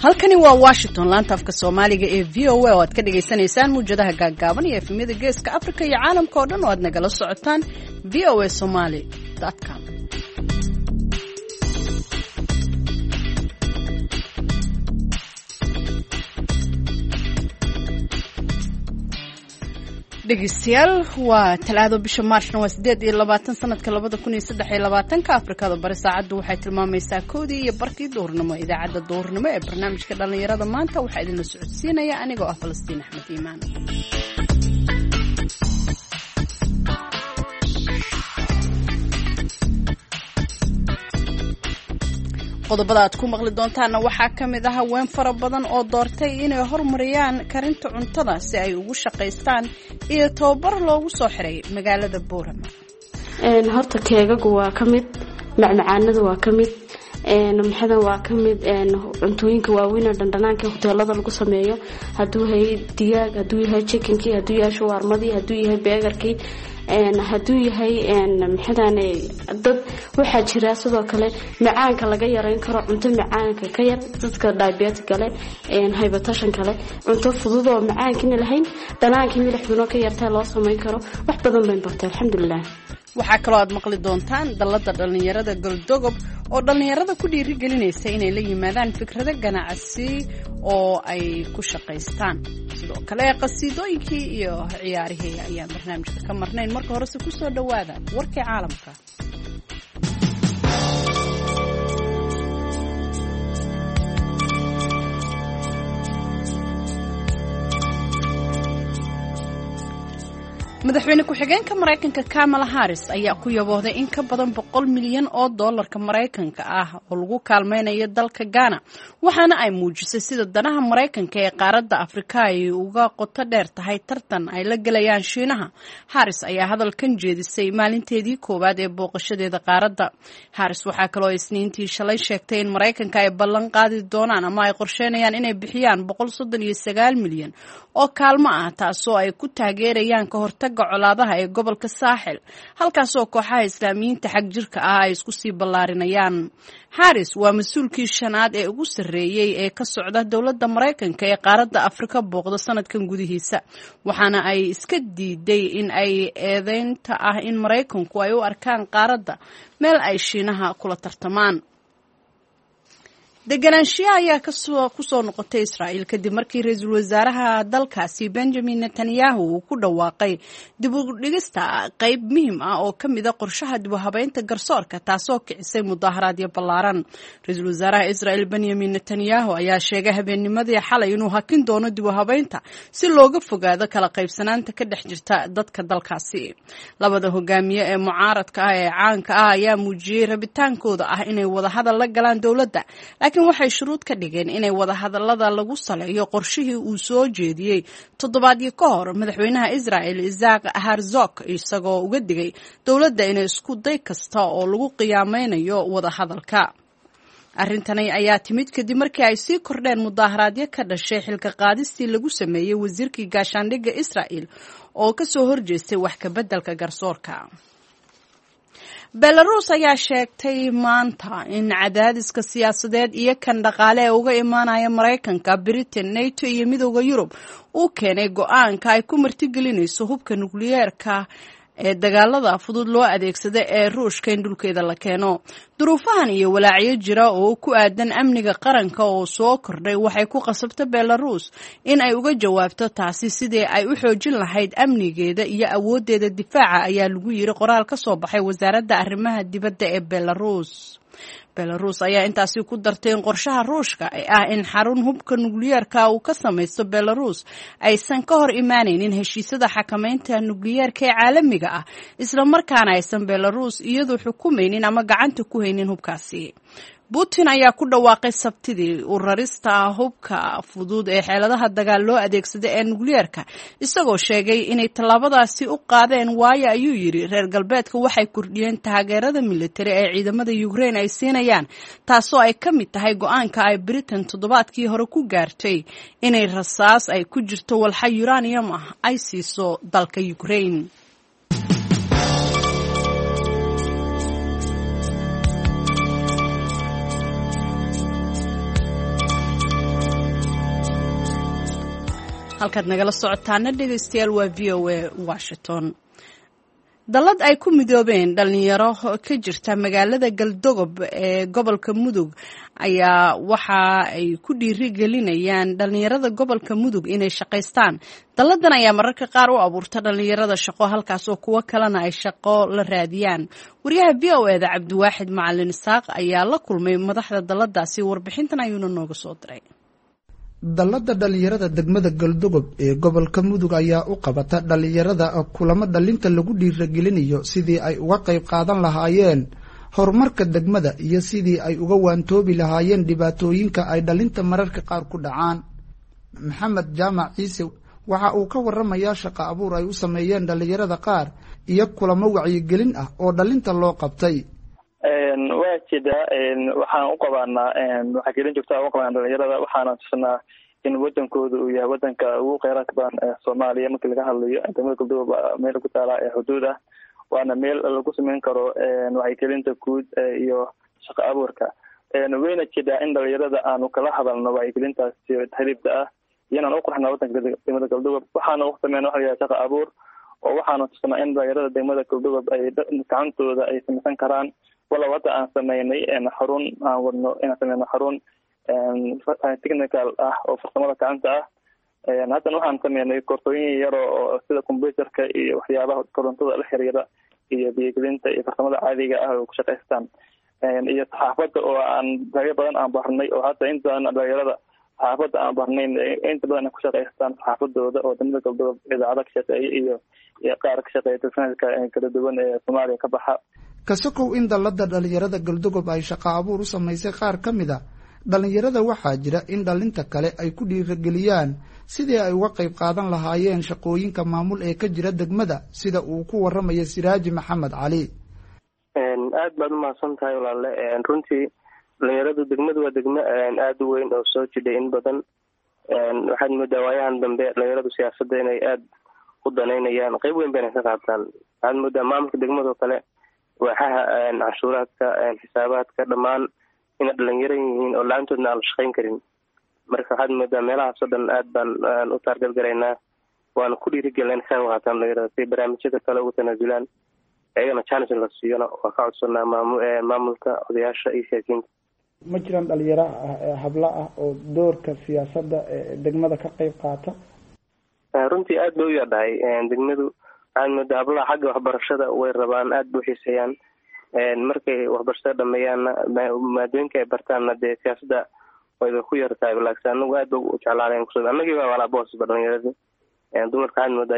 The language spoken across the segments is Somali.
halkani waa Washington laanta afka Soomaaliga ee VOA oo aad ka dhageysanaysaan muujadaha gaagaaban iyo efemyada geeska Afrika iyo caalamka oo dhan oo aad nagala socotaan voasomali.com. dhegeystayaal waa talaado bisha Maarshna waa 8 sanadka 2023 Afrikada bari saacadu waxay tilmaamaysaa 1:00 duhurnimo idaacada duhurnimo ee barnaamijka dhalinyarada maanta waxa idin socodsiinaya anigoo ah Falastiin Axmed Iimaan. qodobada aad ku maqli doontaana waxaa ka mid ah haween fara badan oo doortay inay horumariyaan karinta cuntada si ay ugu shaqaystaan iyo tababar loogu soo xiray magaalada Boorama. horta keegagu waa ka mid, macmacaanadu waa ka mid, maxadan waa ka mid, cuntooyinka waaweyn ee dhandhanaanka hoteelada lagu sameeyo, hadduu yahay digaag, hadduu yahay chickenkii, hadduu yahay shawarmadii, hadduu yahay beegarkii, hadduu yahay maxadan dad waxaa jira sidoo kale macaanka laga yareyn karo, cunto macaanka ka yar dadka diabetic kale, hypertension kale, cunto fudud oo macaankiina lahayn dhanaanka milixduna ka yartaa loo sameyn karo. wax badan baan bartay alxamdulillah. waxaa kaloo aad maqli doontaan dallada dhalinyarada Galdogob oo dhalinyarada ku dhiirigelinaysa inay la yimaadaan fikrado ganacsi oo ay ku shaqaystaan. sidoo kale qasiidooyinkii iyo ciyaarihii ayaan barnaamijka ka marnayn. marka horese ku soo dhawaada warkii caalamka. madaxweyne ku-xigeenka Mareykanka Kamala Harris ayaa ku yaboohday in ka badan $100 milyan oo dollarka Mareykanka ah oo lagu kaalmeynayo dalka Ghana, waxaana ay muujisay sida danaha Mareykanka ee qaaradda Afrika ay uga qoto dheer tahay tartan ay la galayaan Shiinaha. Harris ayaa hadalkan jeedisay maalinteedii koowaad ee booqashadeeda qaaradda. Harris waxaa kaloo Isniintii shalay sheegtay in Mareykanka ay ballan qaadi doonaan ama ay qorsheynayaan inay bixiyaan $139 milyan oo kaalmo ah, taasoo ay ku taageerayaan ka hortagga colaadaha ee gobolka Saaxil, halkaasoo kooxaha islaamiyiinta xag jirka ah ay isku sii ballaarinayaan. Harris waa mas-uulkii shanaad ee ugu sarreeyay ee ka socda dowladda Mareykanka ee qaaradda Afrika booqda sanadkan gudihiisa, waxaana ay iska diiday in ay eedeynta ah in Mareykanku ay u arkaan qaaradda meel ay Shiinaha kula tartamaan. deganaanshiyaha ayaa ku soo noqotay Israa'iil kadib markii ra'iisul wasaaraha dalkaasi Benjamin Netanyahu uu ku dhawaaqay dib u dhigista qayb muhiim ah oo ka mid ah qorshaha dib u habeynta garsoorka, taasoo kicisay mudaharaadyo ballaaran. ra'iisul wasaaraha Israa'iil Benjamin Netanyahu ayaa sheegay habeennimadii xalay inuu hakin doono dib u habeynta si looga fogaado kala qaybsanaanta ka dhex jirta dadka dalkaasi. labada hogaamiye ee mucaaradka ah ee caanka ah ayaa muujiyay rabitaankooda ah inay wada hadal la galaan dowladda, laakiin waxay shuruud ka dhigeen inay wada hadallada lagu saleeyo qorshihii uu soo jeediyey toddobaadyo ka hor madaxweynaha Israa'iil Isaac Herzog, isagoo uga digay dowladda inay isku day kasta oo lagu qiyaameynayo wada hadalka. arrintani ayaa timid kadib markii ay sii kordheen mudaharaadyo ka dhashay xilka qaadistii lagu sameeyey wasiirkii gaashaandhigga Israa'iil oo ka soo horjeestay wax ka beddelka garsoorka. Belarus ayaa sheegtay maanta in cadaadiska siyaasadeed iyo kan dhaqaale ee uga imaanaya Mareykanka, Britain, NATO iyo Midowga Yurub uu keenay go'aanka ay ku martigelinayso hubka nukliyeerka ee dagaalada fudud loo adeegsada ee Ruushka in dhulkeeda la keeno. duruufahan iyo walaacyo jira oo ku aadan amniga qaranka oo soo kordhay waxay ku qasabtay Belarus in ay uga jawaabto taasi sidii ay u xoojin lahayd amnigeeda iyo awoodeeda difaaca, ayaa lagu yiri qoraal ka soo baxay wasaaradda arrimaha dibadda ee Belarus. Belarus ayaa intaasi ku dartay in qorshaha Ruushka ah in xarun hubka nukliyeerka uu ka samaysto Belarus aysan ka hor imaanaynin heshiisyada xakameynta nukliyeerka ee caalamiga ah, isla markaana aysan Belarus iyadu xukumaynin ama gacanta ku haynin hubkaasi. Putin ayaa ku dhawaaqay Sabtidii u rarista hubka fudud ee xeeladaha dagaal loo adeegsada ee nukliyeerka, isagoo sheegay inay tallaabadaasi u qaadeen waayo ayuu yiri reer galbeedka waxay kordhiyeen taageerada militari ee ciidamada Ukraine ay siinayaan, taasoo ay ka mid tahay go'aanka ay Britain toddobaadkii hore ku gaartay inay rasaas ay ku jirto walxa uranium ah ay siiso dalka Ukraine. halkaad nagala socotaana dhegaystayaal waa VOA Washington. Dallad ay ku midoobeen dhalinyaro ka jirta magaalada Galdogob ee gobolka Mudug ayaa waxa ay ku dhiirigelinayaan dhalinyarada gobolka Mudug inay shaqeystaan. Dalladan ayaa mararka qaar u abuurta dhalinyarada shaqo halkaas oo kuwa kalena ay shaqo la raadiyaan. Wariyaha VOA-da Cabdiwaaxid Macalin Isaaq ayaa la kulmay madaxda dalladaasi, warbixintan ayuuna nooga soo diray. dallada dhalinyarada degmada Galdogob ee gobolka Mudug ayaa u qabata dhalinyarada kulamo dhalinta lagu dhiirigelinayo sidii ay uga qayb qaadan lahaayeen horumarka degmada iyo sidii ay uga waantoobi lahaayeen dhibaatooyinka ay dhalinta mararka qaar ku dhacaan. Maxamed Jaamac Ciise waxa uu ka waramayaa shaqo abuur ay u sameeyeen dhalinyarada qaar iyo kulamo wacyigelin ah oo dhalinta loo qabtay. waa jida waxaan u qabanaa waxa gelin joogta oo qabanaa dhalinyarada waxaana tusnaa in wadankooda uu yahay wadanka ugu kheyraadka badan ee Soomaaliya marka laga hadlayo degmada Galdogob meel ku taala ee xuduud ah waana meel lagu sameyn karo wacyigelinta guud iyo shaqo abuurka wayna jida in dhalinyarada aanu kala hadalno wacyigelintaas xiriibta ah iyana u qurxna wadanka degmada Galdogob waxaana u sameeyno waxa shaqo abuur oo waxaana tusnaa in dhalinyarada degmada Galdogob ay gacantooda ay sameyn karaan wala wada aan sameynay xarun aan wadno in sameeyno xarun technical ah oo farsamada gacanta ah haddana waxaan sameynay koorsooyin yar oo sida computerka iyo waxyaabaha korontada la xiriira iyo biyegelinta iyo farsamada caadiga ah oo ku shaqeystaan iyo saxaafadda oo aan dagaal badan aan barnay oo hadda inta dhalinyarada saxaafadda aan barnay inta badan ku shaqeystaan saxaafadooda oo degmada Galdogob idaacada ka shaqeeya iyo qaar ka shaqeeya telefishinka kala duwan ee Soomaaliya ka baxa. kasokow in dallada dhalinyarada Galdogob ay shaqo abuur u samaysay qaar ka mid ah dhalinyarada waxaa jira in dhalinta kale ay ku dhiirigeliyaan sidii ay uga qayb qaadan lahaayeen shaqooyinka maamul ee ka jira degmada sida uu ku waramayo Siraaji Maxamed Cali. aad baad u mahadsan tahay walaale runtii dhalinyarada degmada waa degmo aad u weyn oo soo jidhay in badan waxaad moodaa waayahan dambe dhalinyaradu siyaasadda inay aad u danaynayaan qayb weyn bayna ka qaataan waxaad moodaa maamulka degmado kale waaxaha canshuuraadka xisaabaadka dhammaan inay dhalinyaro yihiin oo la-aantoodna aan la shaqayn karin marka waxaad moodaa meelahaas oo dhan aad baan u taargalgaraynaa waana ku dhiirigelina ka qaataan dhalinyarada si barnaamijyada kale ugu tanaasulaan ayagana challenge la siiyana waa ka codsanaa maamulka odayaasha iyo siyaasiyiinta. ma jiraan dhalinyaro habla ah oo doorka siyaasadda degmada ka qayb qaata? runtii aad bay u yardhahay degmadu waxaad moodaa hablaha xagga waxbarashada way rabaan aad bay u xiiseeyaan markay waxbarashada dhameeyaanna maadooyinka ay bartaanna dee siyaasadda wayba ku yartahay balaakiin anagu aad ba u jeclaanayn kusoo annagiiba walaa boosba dhalinyarada dumarka waxaad moodaa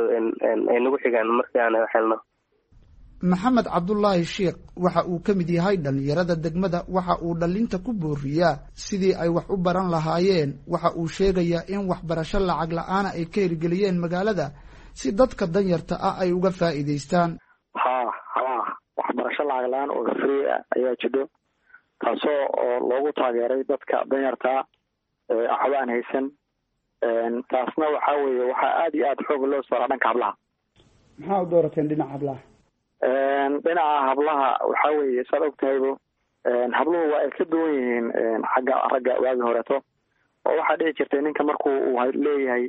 ay nagu xigaan markii aan helno. Maxamed Cabdullaahi Sheekh waxa uu ka mid yahay dhalinyarada degmada waxa uu dhalinta ku booriyaa sidii ay wax u baran lahaayeen waxa uu sheegayaa in waxbarasho lacag la'aan ay ka hirgeliyeen magaalada si dadka danyarta ah ay uga faa'iideystaan. waxbarasho lacag la'aan oo free ah ayaa jiro taasoo loogu taageeray dadka danyarta waxba aan haysan taasna waxaa weeye waxaa aad iyo aad xoog loo saaraa dhanka hablaha. maxaa u doorateen dhinaca hablaha? dhinaca hablaha waxaa weeye saad ogtahaybo habluhu waa ay ka duwan yihiin xagga ragga waagi horeeto oo waxaa dhici jirtay ninka markuu uu leeyahay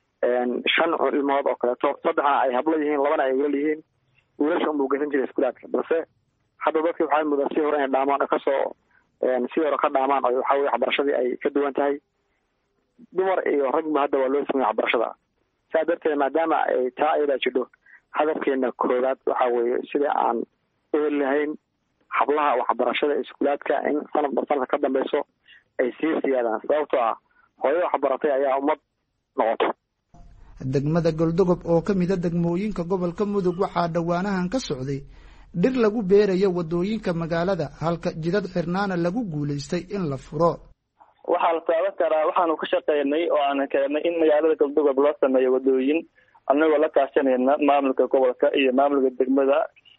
5 ilmood oo kaleeto 3 ay hablo yihiin 2 ay wiilal yihiin wiilasha unbuu geysan jiray iskuulaadka balse hadda dadkii waxaa mudaa si hore inay dhaamaan kasoo si hore ka dhaamaan oo waxaa weye waxbarashadii ay ka duwan tahay dumar iyo ragba hadda waa loo sameeyey waxbarashada saa darteed maadaama ay taa ayadaa jidho hadafkeena koowaad waxaa weeye sida aan u heli lahayn hablaha waxbarashada iskuulaadka in sanadba sanadka ka dambeyso ay sii siyaadaan sababtoo ah hooyo waxbaratay ayaa ummad noqoto. degmada Galdogob oo ka mid ah degmooyinka gobolka Mudug waxaa dhawaanahan ka socday dhir lagu beerayo wadooyinka magaalada halka jidad xirnaana lagu guuleystay in la furo. waxaa la taaban karaa waxaanu ka shaqeynay oo aan keenay in magaalada Galdogob loo sameeyo wadooyin annagoo la kaashanayna maamulka gobolka iyo maamulka degmada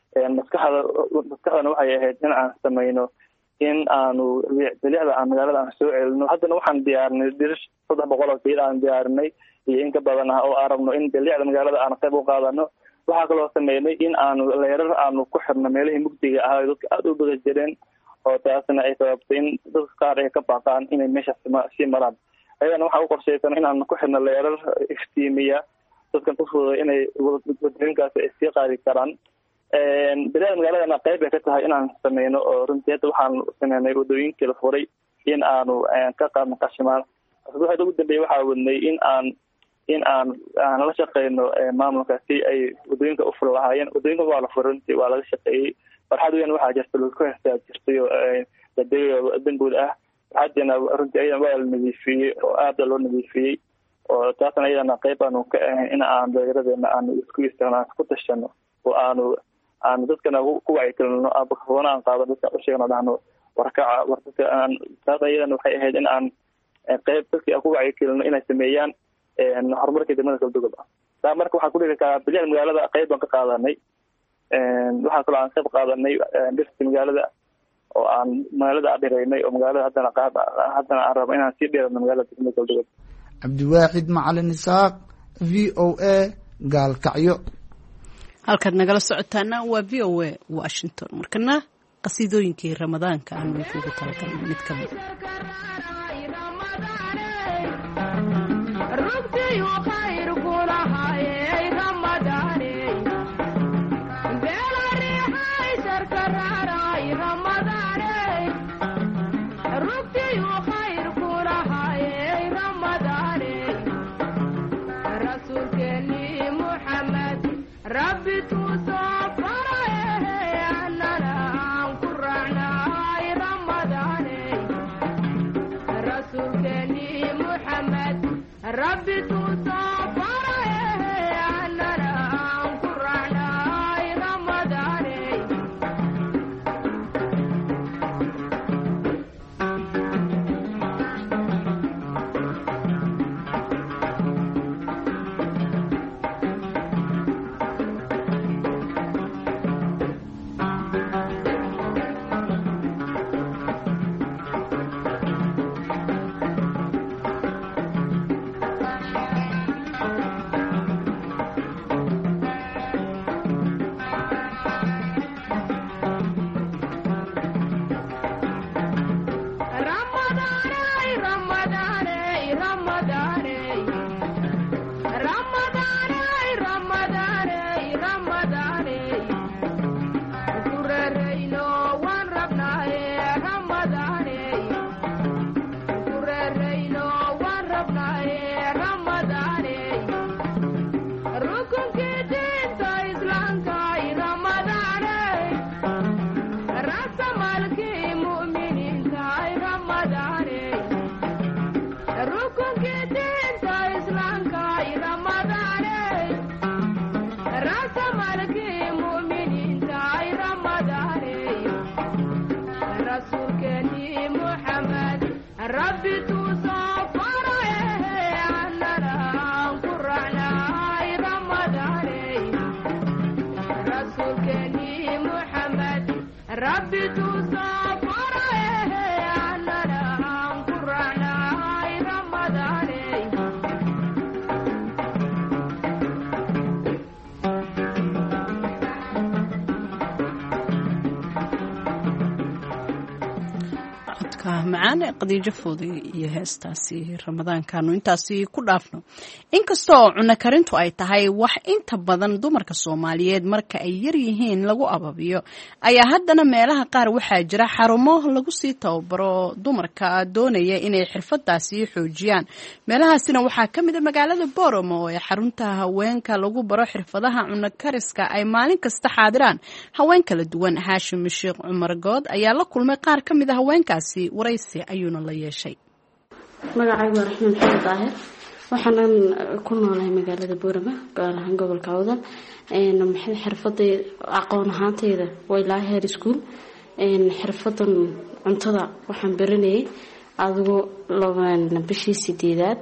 maskaxdana waxay ahayd in aan sameyno in aanu bilicda aan magaalada aan soo celino haddana waxaan diyaarinay dhir 300 oo geed aan diyaarinay iyo in ka badan ah oo aan rabno in bilicda magaalada aan qayb u qaadano waxaa kaloo sameynay in aanu leerar aanu ku xirno meelihii mugdiga ahaa dadka aad u badan jireen oo taasna ay sababtay in dadka qaar ay ka baaqaan inay meesha sii maraan ayadana waxaa u qorshaysan inaan ku xidhno leerar iftiimiya dadkan ku fududay inay wadooyinkaasi ay sii qaadi karaan. bilaad magaaladana qayb ay ka tahay inaan sameyno oo runtii hadda waxaan sameynay wadooyinkii la furay in aanu ka qaadno qashimaan. waxa ugu dambeeyay waxaa wadnay in aan la shaqeyno maamulka si ay wadooyinka u furi lahaayeen. wadooyinka waa la furay runtii waa laga shaqeeyey. farxad weyn waxaa jirta lagu heestaa jirtay oo danguud ah. farxadina runtii ayadana waa la nadiifiyey oo aada loo nadiifiyey oo taasna ayadana qayb aanu ka ahayn in aan dhallinyaradeenna aanu isku isticmaalno isku tashano oo aanu dadkana ku wacyigelino foona aan qaado dadka u sheegno dhahno warkaca warka aan taas ayadana waxay ahayd in aan qayb dadkii aan ku wacyigelino inay sameeyaan horumarka degmada Galdogob. taa marka waxaan ku dhigi karaa bilaad magaalada qayb aan ka qaadanay. waxaa kaloo aan qayb qaadanay dhirta magaalada oo aan magaalada adhireynay oo magaalada haddana aan rabo inaan sii dheerano magaalada degmada Galdogob. Cabdiwaaxid Macalin Isaaq, VOA, Gaalkacyo. halkaad nagala socotaana waa VOA Washington. markana qasiidooyinkii ramadaanka aan ugu talagalnay mid ka mid macaan qadiijo fooday iyo heestaasi ramadaankaanu intaasi ku dhaafno. inkasta oo cunno karintu ay tahay wax inta badan dumarka Soomaaliyeed marka ay yar yihiin lagu ababiyo, ayaa haddana meelaha qaar waxaa jira xarumo lagu sii tababaro dumarka doonaya inay xirfadaasi xoojiyaan. meelahaasina waxaa ka mid ah magaalada Booramo oo xarunta haweenka lagu baro xirfadaha cunno kariska ay maalin kasta xaadiraan haween kala duwan. Haashim Sheekh Cumar Good ayaa la kulmay qaar ka mid ah haweenkaasi waraysi ayuuna la yeeshay. magacaygu waa Raxmaan Maxamed Daahir, waxaan ku noolahay magaalada Booramo gaar ahaan gobolka Awdal. maxay xirfadii aqoon ahaanteeda way ilaa heer iskuul. xirfadan cuntada waxaan baranayay adigu bishii 8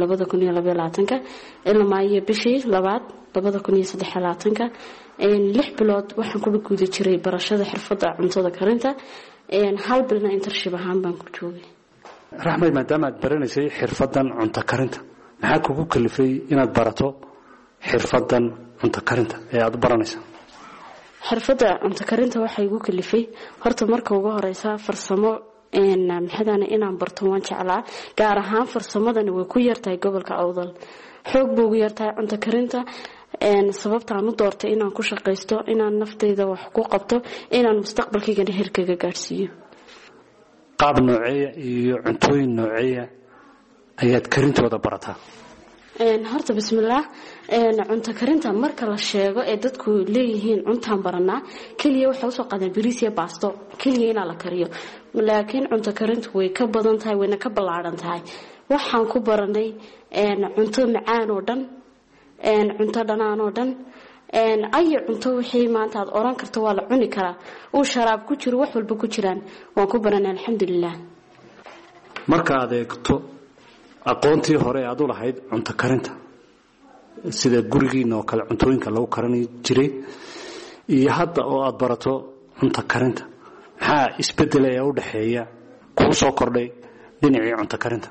2022 ilaa maayo bishii 2 2023 6 bilood waxaan ku guda jiray barashada xirfada cuntada karinta. hal bilna internship ahaan baan ku joogay. Raxmay, maadaama aad baranaysay xirfadan cunto karinta, maxaa kugu kalifay inaad barato xirfadan cunto karinta ee aad baranaysaa? xirfada cunto karinta waxay igu kalifay horta marka ugu horeysa farsamo maxadana inaan barto waan jeclaa gaar ahaan farsamadani way ku yartahay gobolka Awdal xoog buu ugu yartahay cunto karinta sababtaan u doortay inaan ku shaqaysto inaan naftayda wax ku qabto inaan mustaqbalkayga heerkayga gaarsiiyo qaab nooceeya iyo cuntooyin nooceeya ayaad karintooda barataa horta bismillaah cunto karinta marka la sheego ee dadku leeyihiin cuntaan baranaa kaliya waxa soo qadan bariis iyo baasto kaliya in la kariyo laakiin cunto karintu way ka badan tahay wayna ka ballaaran tahay waxaan ku baranay cunto macaan oo dhan cunto dhanaan oo dhan ay cunto wixii maanta aad oran karto waa la cuni karaa oo sharaab ku jiro wax walba ku jiraan waan ku baranay alxamdulillah marka aad eegto aqoontii hore aad u lahayd cunto karinta sida gurigiina oo kale cuntooyinka lagu karin jiray iyo hadda oo aad barato cunto karinta maxaa isbedelaya u dhaxeeya ku soo kordhay dhinacii cunto karinta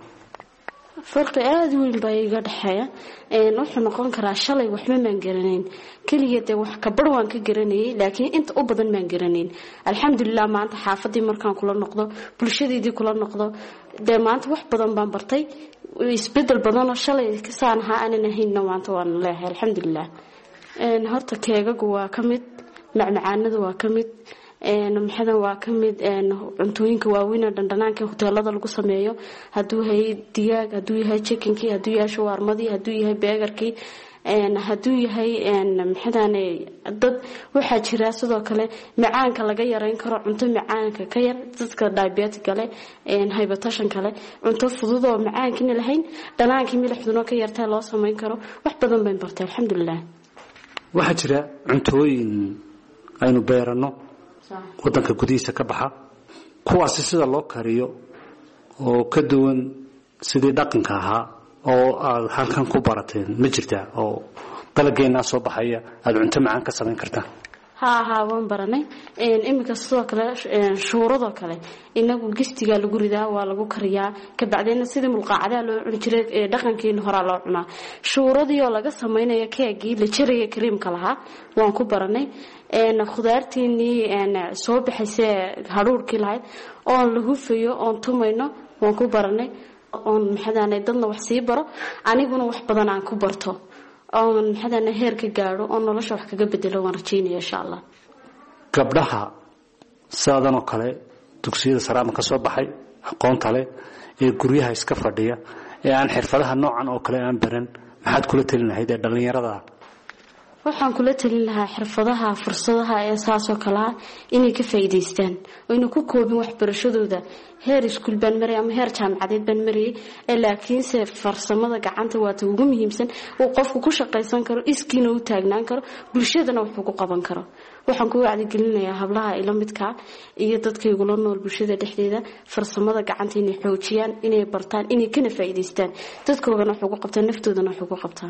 farqi aad weyn baa iga dhaxeeya wuxuu noqon karaa shalay waxba maan garanayn kaliya wax ka bar waan ka garanayay laakiin inta u badan maan garanayn alxamdulillah maanta xaafadii markaan kula noqdo bulshadeedii kula noqdo maanta wax badan baan bartay isbedel badan oo shalay kasaan ahaa aanan ahaynna maanta waan leeyahay alxamdulillah horta keegagu waa ka mid macmacaanadu waa ka mid maxadan waa ka mid cuntooyinka waaweyn dhandhanaanka hoteelada lagu sameeyo haduu yahay digaag haduu yahay chickenkii haduu yahay shawarmadii haduu yahay burgerkii haduu yahay maxadan dad waxa jira sidoo kale macaanka laga yareyn karo cunto macaanka ka yar dadka diabetic kale hypertension kale cunto fudud oo macaankina lahayn dhanaankii milixduna ka yartaa loo sameyn karo wax badan baan bartay alxamdulillah waxa jira cuntooyin aynu beerano wadanka gudihiisa ka baxa kuwaas sida loo kariyo oo ka duwan sidii dhaqanka ahaa oo aad halkan ku barateen ma jirtaa oo dalageenna soo baxaya aad cunto macaan ka sameyn kartaa ها waan baranay imika sidoo kale shuurado kale inagu gistiga lagu ridaa waa lagu kariyaa ka bacdina sidii mulqaacada loo cuni jiray dhaqankeena hore loo cunaa shuuradii oo laga sameeyo keegii la jiray kariimka lahaa waan ku baranay khudaarteeni soo bixisay haruurkii lahayd oo la hufayo oo tumayno waan ku baranay oo maxadaanay dadna wax sii baro aniguna wax badan aan ku barto oo maxadana heerka gaaro oo nolosha wax kaga bedelo waan rajeynaya insha Allah gabdhaha saadan oo kale dugsiyada saraama ka soo baxay aqoonta leh ee guryaha iska fadhiya ee aan xirfadaha noocan oo kale aan baran maxaad kula talinayd dhalinyarada waxaan kula talin lahaa xirfadaha fursadaha ee saasoo kala inay ka faa'iideystaan oo inay ku koobin waxbarashadooda heer iskuul baan maray ama heer jaamacadeed baan maray laakiin se farsamada gacanta waa ta ugu muhiimsan oo qofku ku shaqaysan karo iskiina u taagnaan karo bulshadana wax ku qaban karo waxaan ku wacdi gelinayaa hablaha ila midka iyo dadkaygu la nool bulshada dhexdeeda farsamada gacanta inay xoojiyaan inay bartaan inay kana faa'iideystaan dadkoodana wax ugu qabtaan naftoodana wax ugu qabtaan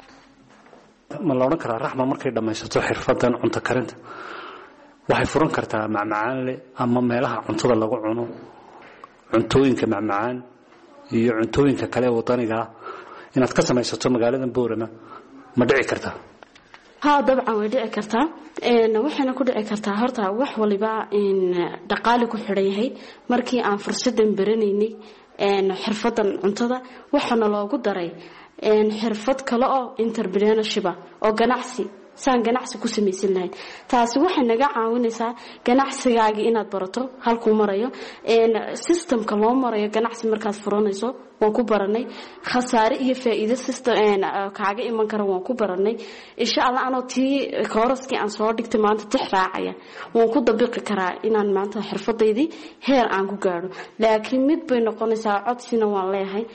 ma la oran karaa raxma markay dhamaysato xirfadan cunto karinta waxay furan kartaa macmacaan leh ama meelaha cuntada lagu cuno cuntooyinka macmacaan iyo cuntooyinka kale wadaniga inaad ka samaysato magaalada Boorama ma dhici kartaa ها طبعا way dhici kartaa waxana ku dhici kartaa horta wax waliba in dhaqaale ku xiran yahay markii aan fursadan baranaynay xirfadan cuntada waxana loogu daray xirfad kale oo entrepreneurship oo ganacsi saan ganacsi ku sameeysan lahayn taasi waxay naga caawinaysaa ganacsigaaga inaad barato halku marayo systemka loo marayo ganacsi markaad furanayso waan ku baranay khasaare iyo faa'iido system kaaga iman kara waan ku baranay insha Allah anoo tii kooraskii aan soo dhigtay maanta tix raacaya waan ku dabiqi karaa inaan maanta xirfadeydii heer aan ku gaaro laakiin mid bay noqonaysaa codsina waan leeyahay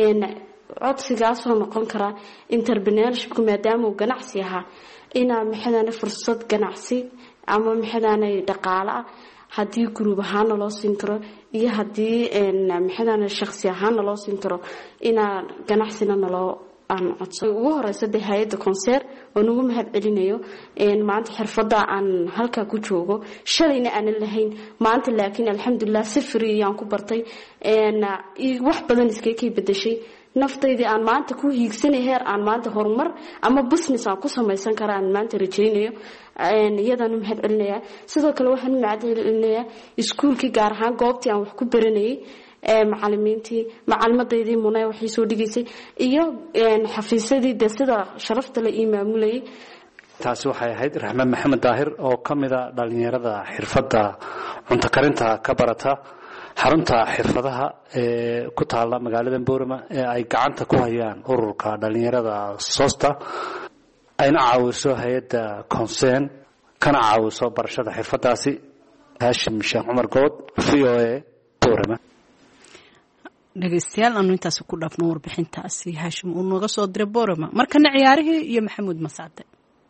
codsigaas oo noqon kara entrepreneurship maadaama ganacsi aha ina maxadana fursad ganacsi ama maxadana dhaqaale hadii group ahaan loo siin karo iyo hadii maxadana shakhsi ahaan loo siin karo ina ganacsina loo aan codso ugu horeysa hay'adda concert oo nagu mahad celinayo maanta xirfada aan halka ku joogo shalayna aan lahayn maanta laakiin alxamdulillah si free aan ku bartay wax badan iskay bedeshay naftaydii aan maanta ku hiigsanay heer aan maanta horumar ama business aan ku samaysan karaa aan maanta rajaynayo iyadaan u mahad celinayaa sidoo kale waxaan u mahad celinayaa iskuulkii gaar ahaan goobtii aan wax ku baranayay macalimadeydii munay waxay soo dhigaysay iyo xafiisyadii de sida sharafta la ii maamulayay taasi waxay ahayd raxme maxamed daahir oo ka mida dhalinyarada xirfadda cunto karinta ka barata xarunta xirfadaha ee ku taala magaalada Boorama ee ay gacanta ku hayaan ururka dhalinyarada Soosta ayna caawiso hay'adda Concern kana caawiso barashada xirfadaasi Hashim Sheekh Umar Good VOA Boorama dhageystayaal aanu intaas ku dhaafno warbixintaasi Hashim uu nooga soo diray Boorama markana ciyaarihii iyo Maxamuud Masaade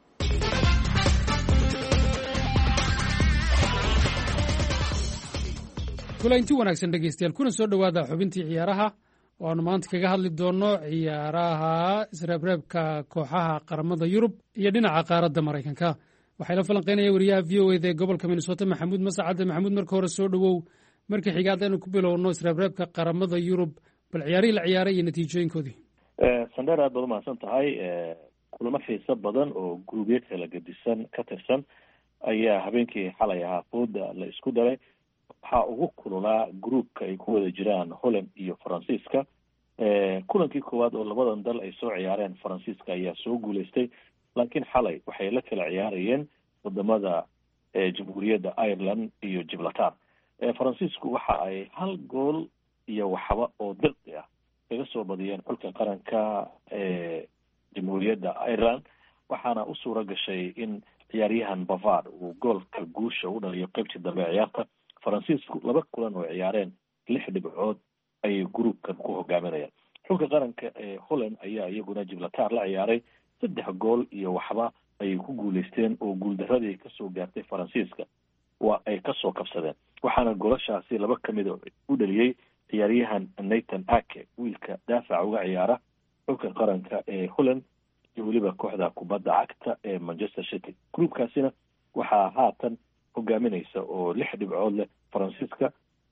kulanti wanaagsan dhageystayaal kuna soo dhawaada xubintii ciyaaraha oo aanu maanta kaga hadli doono ciyaaraha isreebreebka kooxaha qaramada Yurub iyo dhinaca qaaradda Mareykanka waxay la falanqeynayaan wariyaha VOA ee gobolka Minnesota Maxamuud Masaade. Maxamuud marka hore soo dhawow markii xigaad aynu ku bilowno isreebreebka qaramada Yurub bal ciyaarihii la ciyaaray iyo natiijooyinkoodii. Sandar aad baad u mahadsan tahay kulamo xiiso badan oo guruubyo kala gedisan ka tirsan ayaa habeenkii xalay ahaa fooda la isku daray. waxaa ugu kululaa gruubka ay ku wada jiraan Holland iyo Faransiiska. kulankii koowaad oo labadan dal ay soo ciyaareen Faransiiska ayaa soo guuleystay laakiin xalay waxay la kala ciyaarayeen wadamada Jamhuuriyadda Ireland iyo Gibraltar. Faransiisku waxa ay hal gool iyo waxba oo dirqi ah kaga soo badiyeen xulka qaranka Jamhuuriyadda Ireland waxaana u suura gashay in ciyaaryahan Bavard uu goolka guusha u dhaliyo qaybtii dambe ciyaarta. Faransiisku laba kulan oo ciyaareen 6 dhibcood ay gruubkan ku hogaaminayaan. xulka qaranka Holland ayaa iyaguna Gibraltar la ciyaaray 3 gool iyo waxba ay ku guuleysteen oo guuldaradii ka soo gaartay Faransiiska waa ay ka soo kabsadeen. waxaana goolashaasi laba kamid u dhaliyay ciyaaryahan Nathan Ake wiilka daafaca uga ciyaara xulka qaranka Holland iyo waliba kooxda kubadda cagta ee Manchester City. gruubkaasina waxaa haatan hogaaminaysa oo 6 dhibcood leh Faransiiska.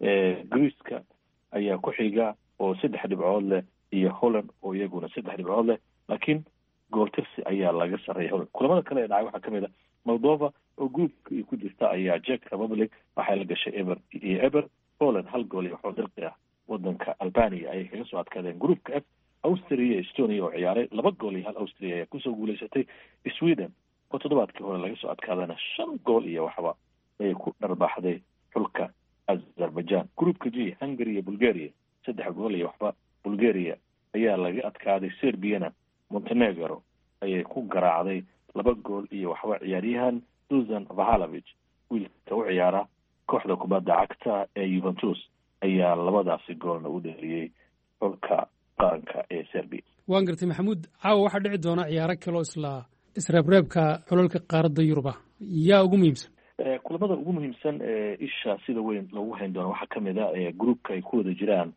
Greece ayaa ku xiga oo 3 dhibcood leh iyo Holland oo iyaguna 3 dhibcood leh laakiin gool tirsi ayaa laga sareeyay Holland. kulamada kale ee dhacay waxaa kamid ah Moldova oo gruubka ku jirta ayaa Czech Republic waxay la gashay Eber. Poland hal gool iyo waxba dirqi ah wadanka Albania ay kaga soo adkaadeen. gruubka F Austria iyo Estonia oo ciyaaray 2 gool iyo hal Austria ayaa kusoo guuleysatay. Sweden oo toddobaadkii hore laga soo adkaadana 5 gool iyo waxba ay ku dharbaxday xulka Azerbaijan. gruubka G Hungary iyo Bulgaria 3 gool iyo waxba Bulgaria ayaa laga adkaaday. Serbia Montenegro ayay ku garaacday 2 gool iyo waxba. ciyaaryahan Dusan Vlahovic wiilka u ciyaara kooxda kubadda cagta ee Juventus ayaa labadaasi goolna u dhaliyay xulka qaranka ee Serbia. waan gartay Maxamuud caawa waxaa dhici doona ciyaaro kale oo isla isreebreebka xulalka qaaradda Yurub yaa ugu muhiimsan. kulamada ugu muhiimsan isha sida weyn loogu hayn doono waxaa kamid ah gruubka ay ku wada jiraan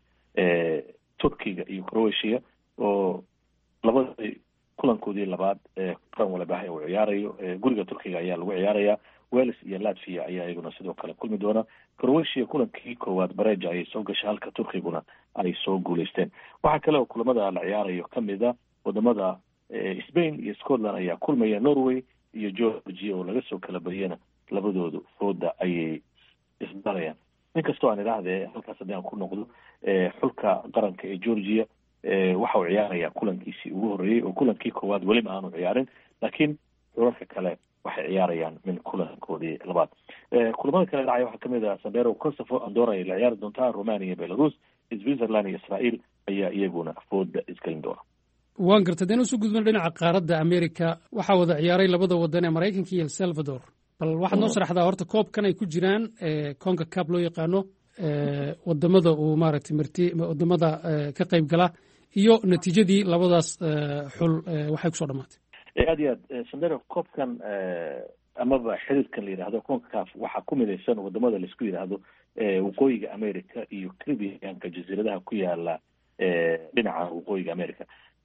Turkiga iyo Croatia oo labadii kulankoodii labaad qaran walba ay u ciyaarayo. guriga Turkiga ayaa lagu ciyaaraya. Wales iyo Latvia ayaa iyaguna sidoo kale kulmi doona. Croatia kulankii koowaad bareja ay soo gashay halka Turkiguna ay soo guuleysteen. waxaa kale oo kulamada la ciyaarayo kamid ah wadamada Spain iyo Scotland ayaa kulmaya. Norway iyo Georgia oo laga soo kala bariyana labadoodu fooda ayay isbarayaan. inkastoo aan idhaahdee halkaas haddii aan ku noqdo xulka qaranka ee Georgia waxa uu ciyaaraya kulankiisii ugu horreeyay oo kulankii koowaad weliba aanu ciyaarin laakiin xulalka kale waxay ciyaarayaan min kulankoodii labaad. kulamada kale dhacay waxaa kamid ah Sandero Kosovo Andorra ay la ciyaari doontaa. Romania Belarus Switzerland iyo Israel ayaa iyaguna fooda isgelin doona. waan gartay deen usoo gudbin dhinaca qaaradda America waxaa wada ciyaaray labada wadan ee Mareykanka iyo El Salvador. bal waxaad noo sharaxdaa horta koobkan ay ku jiraan CONCACAF loo yaqaano wadamada uu maaragtay wadamada ka qayb gala iyo natiijadii labadaas xul waxay kusoo dhamaatay. aad iyo aad Sandero koobkan amaba xiriirkan la yidhaahdo CONCACAF waxaa ku midaysan wadamada laisku yidhaahdo waqooyiga America iyo Caribbeanka jasiiradaha ku yaala dhinaca waqooyiga America.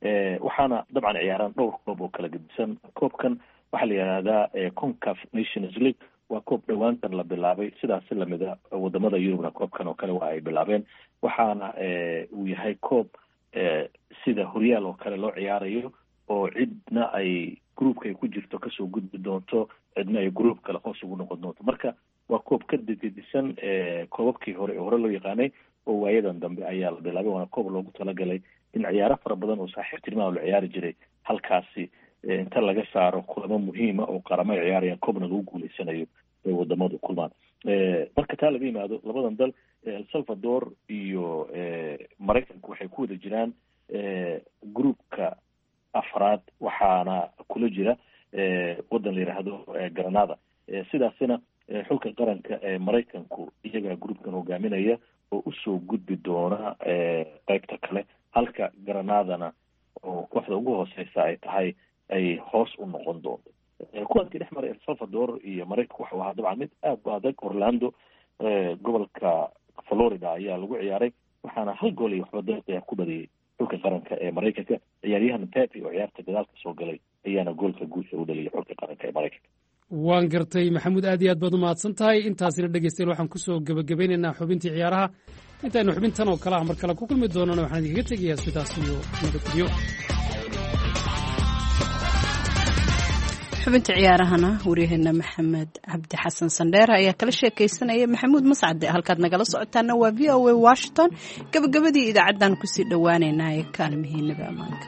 waxaana dabcan ciyaaraan dhowr koob oo kala gedisan. koobkan waxaa la yidhaahdaa CONCACAF Nations League, waa koob dhowaantan la bilaabay, sidaas lamida wadamada Yurubna koobkan oo kale waa ay bilaabeen. waxaana uu yahay koob sida horyaal oo kale loo ciyaarayo, oo cidna ay groupka ay ku jirto kasoo gudbi doonto, cidna ay group kale hoos ugu noqon doonto. marka waa koob ka degedisan koobabkii hore loo yaqaanay, oo waayadan dambe ayaa la bilaabay. waana koob loogu talagalay in ciyaaro fara badan oo saaxiibtinimada la ciyaari jiray halkaasi inta laga saaro kulamo muhiima oo qaramo ay ciyaarayaan, koobna lagu guuleysanayo ee wadamadu kulmaan. marka taa laga yimaado, labadan dal El Salvador iyo Maraykanku waxay ku wada jiraan groupka afraad, waxaana kula jira wadan la yidhaahdo Granada. sidaasina xulka qaranka ee Maraykanku iyagaa groupkan hogaaminaya oo usoo gudbi doona qaybta kale, halka Granadana oo kooxda ugu hooseysa ay tahay ay hoos u noqon doonto. kuwankii dhex maray El Salvador iyo Maraykanku waxuu ahaa dabcan mid aad u adag. Orlando gobolka Florida ayaa lagu ciyaaray, waxaana hal gool iyo waxba daqiiqa ku badiyay xulka qaranka ee Maraykanka. ciyaaryahan Pepe oo ciyaarta gadaalka soo galay ayaana goolka guusha u dhaliyay xulka qaranka ee Maraykanka. waan gartay maxamuud, aad iyo aad baad u mahadsan tahay. intaasina dhegeystayaal waxaan kusoo gebagabeynaynaa xubintii ciyaaraha. intaynu xubintan oo kale ah mar kale ku kulmi doonana waxaan idinkaga tegayaa sidaas iyo nabadgelyo. xubinta ciyaarahana waryaheena maxamed cabdi xasan sandheer ayaa kala sheekaysanaya maxamuud mascade. halkaad nagala socotaana waa VOA Washington. gabagabadii idaacaddan kusii dhowaaneynaa ee kaalmihiinaba ammaanka.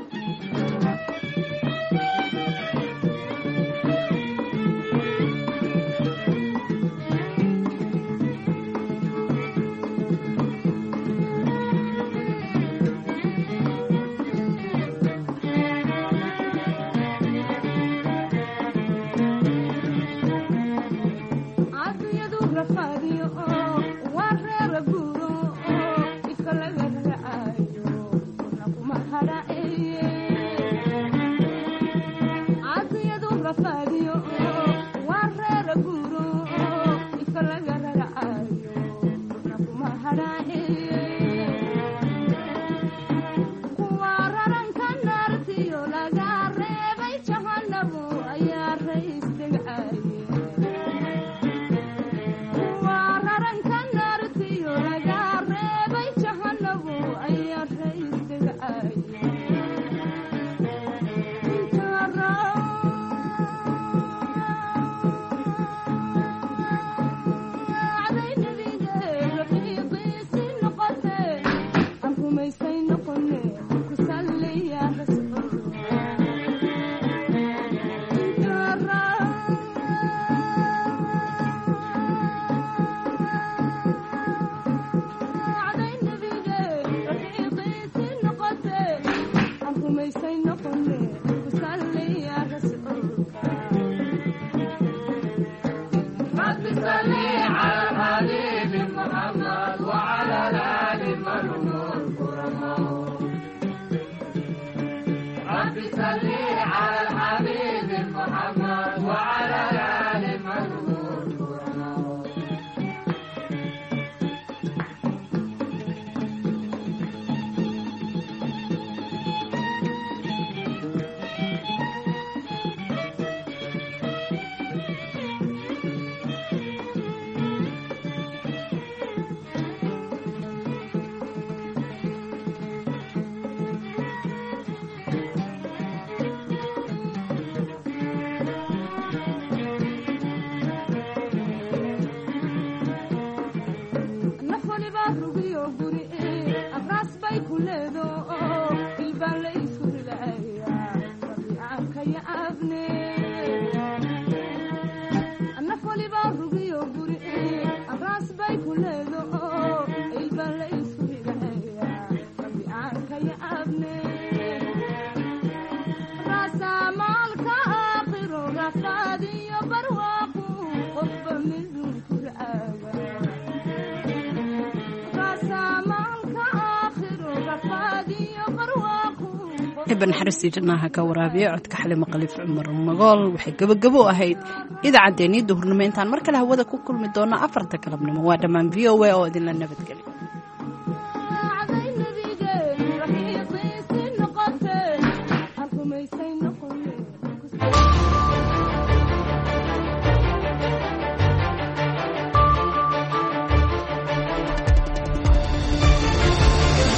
ibn xaristi jannaha ka waraabiya codka xalimo qaliif cumar magool waxay gabagabo ahayd idaacaddeenii duhurnimo intaan mar kale hawada ku kulmi doona 4 galabnimo waa dhammaan VOA oo idinla nabadgelyo.